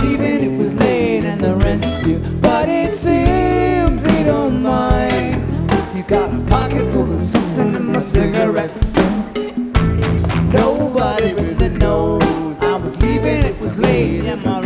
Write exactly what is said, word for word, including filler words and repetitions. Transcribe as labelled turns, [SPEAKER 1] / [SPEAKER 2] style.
[SPEAKER 1] leaving, it was late and the rent's due. But it seems he don't mind. He's got a pocket full of something in my cigarettes. Nobody really knows I was leaving, it was late and my